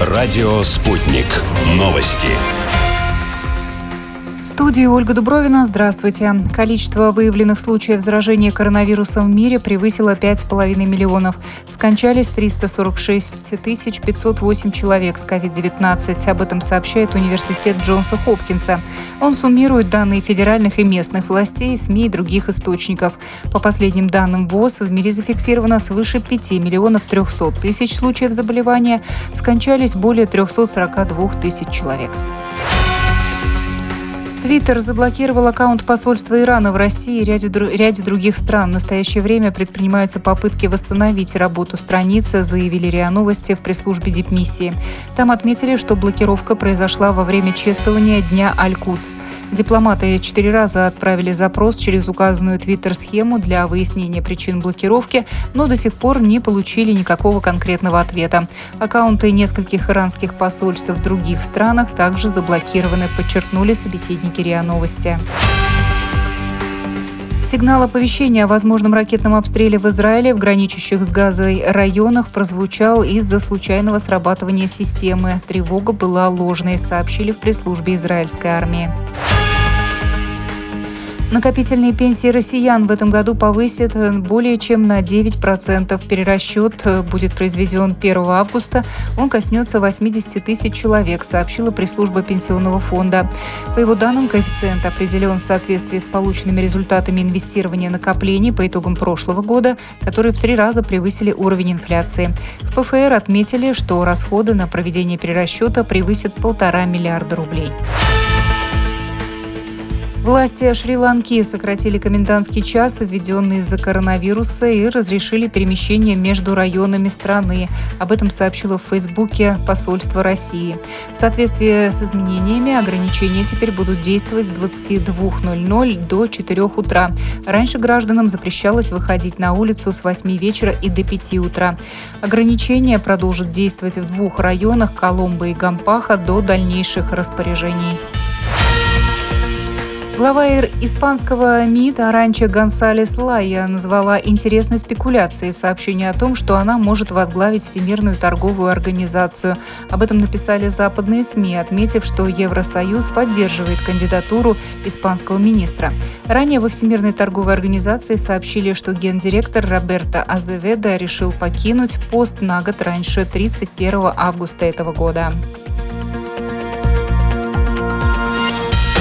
Радио «Спутник». Новости. В студии Ольга Дубровина. Здравствуйте. Количество выявленных случаев заражения коронавирусом в мире превысило 5,5 миллионов. Скончались 346 508 человек с COVID-19. Об этом сообщает университет Джонса Хопкинса. Он суммирует данные федеральных и местных властей, СМИ и других источников. По последним данным ВОЗ, в мире зафиксировано свыше 5 миллионов 300 тысяч случаев заболевания. Скончались более 342 тысяч человек. Твиттер заблокировал аккаунт посольства Ирана в России и ряде других стран. В настоящее время предпринимаются попытки восстановить работу страницы, заявили РИА Новости в пресс-службе дипмиссии. Там отметили, что блокировка произошла во время чествования Дня Аль-Кудс. Дипломаты 4 раза отправили запрос через указанную Твиттер-схему для выяснения причин блокировки, но до сих пор не получили никакого конкретного ответа. Аккаунты нескольких иранских посольств в других странах также заблокированы, подчеркнули собеседники РИА Новости. Сигнал оповещения о возможном ракетном обстреле в Израиле в граничащих с Газой районах прозвучал из-за случайного срабатывания системы. Тревога была ложной, сообщили в пресс-службе израильской армии. Накопительные пенсии россиян в этом году повысят более чем на 9%. Перерасчет будет произведен 1 августа. Он коснется 80 тысяч человек, сообщила пресс-служба Пенсионного фонда. По его данным, коэффициент определен в соответствии с полученными результатами инвестирования накоплений по итогам прошлого года, которые в 3 раза превысили уровень инфляции. В ПФР отметили, что расходы на проведение перерасчета превысят 1,5 миллиарда рублей. Власти Шри-Ланки сократили комендантский час, введенный из-за коронавируса, и разрешили перемещение между районами страны. Об этом сообщило в Фейсбуке посольство России. В соответствии с изменениями ограничения теперь будут действовать с 22:00 до 4 утра. Раньше гражданам запрещалось выходить на улицу с 8 вечера и до 5 утра. Ограничения продолжат действовать в 2 районах Коломбо и Гампаха до дальнейших распоряжений. Глава испанского МИД Аранча Гонсалес Лайя назвала интересной спекуляцией сообщение о том, что она может возглавить Всемирную торговую организацию. Об этом написали западные СМИ, отметив, что Евросоюз поддерживает кандидатуру испанского министра. Ранее во Всемирной торговой организации сообщили, что гендиректор Роберто Азеведо решил покинуть пост на год раньше 31 августа этого года.